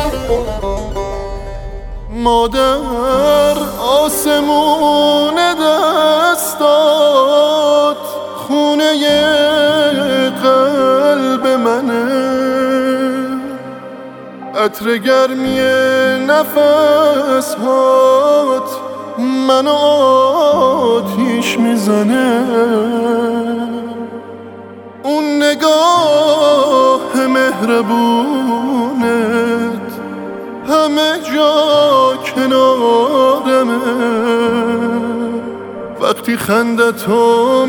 مادر آسمون دستات خونه قلب منه، عطر گرمی نفس هات منو آتیش میزنه. اون نگاه مهربونت همه جا کنارمه، وقتی خندتو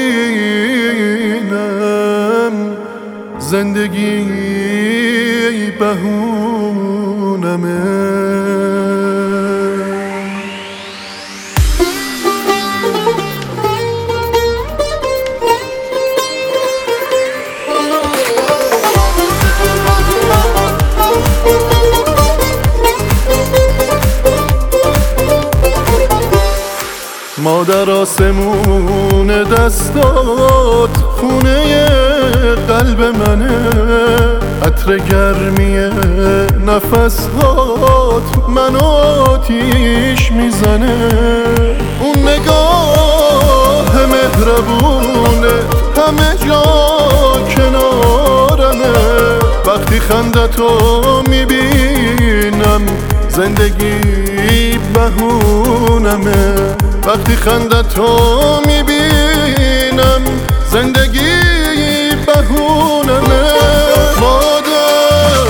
میبینم زندگی بهونمه. مادر آسمون دستات خونه قلب منه، عطر گرمی نفسات منو آتیش میزنه. اون نگاه مهربونه همه جا کنارمه، وقتی خندتو میبینم زندگی بهونمه. وقتی خندتو میبینم زندگی بهونمه. مادر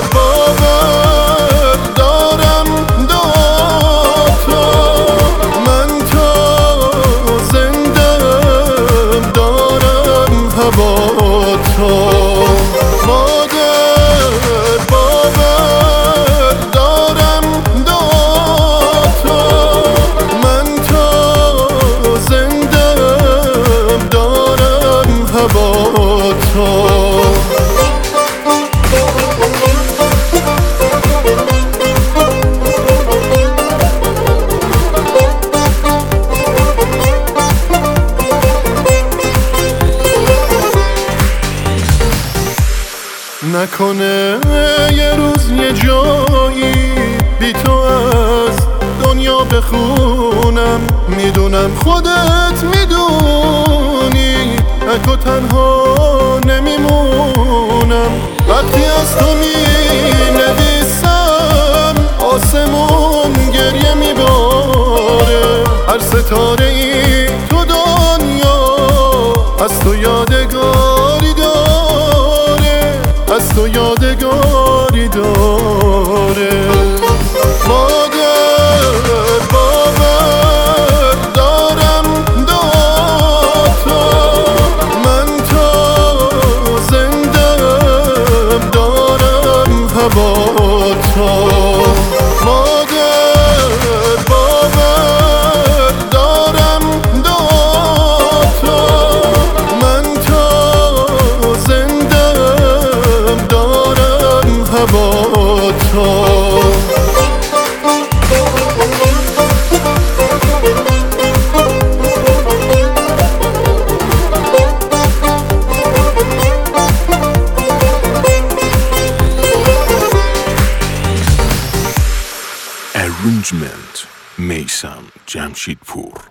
باور دارم دعاتا، من تا زندم دارم هواتا. مادر باور دارم دعاتا، من تا زندم دارم هواتا. نکنه یه روز یه جایی بی تو از دنیا بخونم، میدونم خودت میدونی تک و تنها نمیمونم. وقتی از تو مینویسم آسمون گریه میباره، هر ستاره ای تو دنیا از تو یادگاری داره، از تو یادگاری داره. مادر باور دارم دعاتا، من تا زندم دارم هواتا. مادر باور دارم دعاتا، من تا زندم دارم هواتا. Arrangement میثم جمشیدپور.